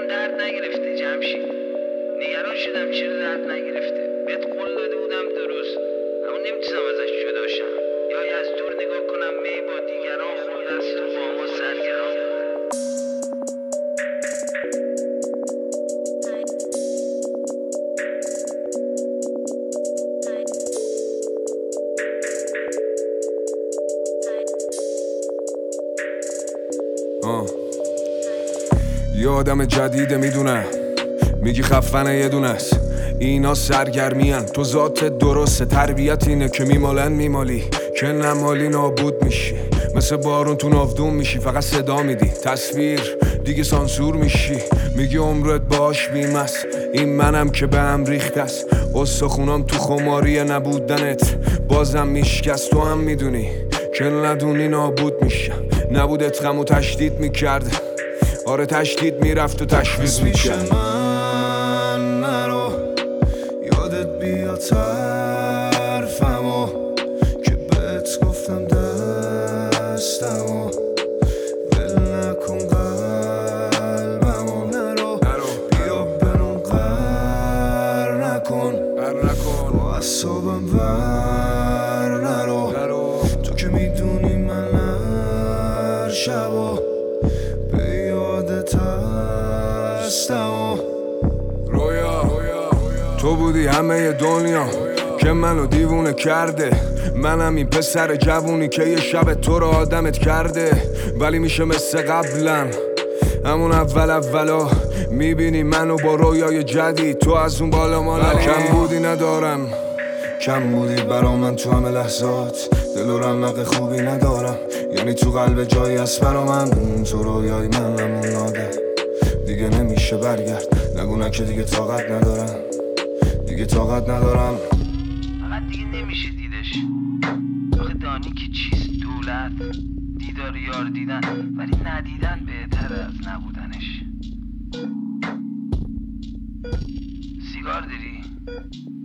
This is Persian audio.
دلم درد نگرفته جمشید، نگران شدم چرا درد نگرفته. بهت قول داده بودم درست، اما نمیتونم ازش جدا شم. یا از دور نگاه کنم می با دیگران خورده است و با ما سرگران. یه آدم جدیده میدونم، میگی خفنه یه دونه است. اینا سرگرمیان، تو ذات درسته. تربیت اینه که میمالن میمالی، که نمالی نابود میشی. مثل بارون تو ناودون میشی، فقط صدا میدی. تصویر دیگه سانسور میشی، میگی عمرت باش بیمست. این منم که به هم ریخت است، استخونام تو خماری نبودنت بازم میشکست. تو هم میدونی که ندونی نابود میشم. نبودت غمو تشدید میکرده، آره تشدید میرفت و تشویز میکرد. من نرو یادت بیا طرفمو که بهت گفتم دستمو ول نکن قلبمو. نرو بیا برون قر نکن با اصابم ور نرو. تو که میدونی من هر شبا به یادت هستم. رویا تو بودی همه دنیا که منو دیوونه کرده. منم این پسر جوونی که یه شب تو رو آدمت کرده. ولی میشه مثل قبلا همون اولا میبینی منو با رویای جدید. تو از اون بالا مالا کم بودی ندارم، کم بودی برا من تو همه لحظات. دل و رمق خوبی ندارم، یعنی تو قلب جایی هست برا من. تو رویای من همون آده دیگه نمیشه برگرد. نگو که دیگه طاقت ندارم، دیگه طاقت ندارم. فقط دیگه نمیشه دیدش. آخه دانی که چیست دولت؟ دیدار یار دیدن، ولی ندیدن بهتر از نبودنش. سیگار داری؟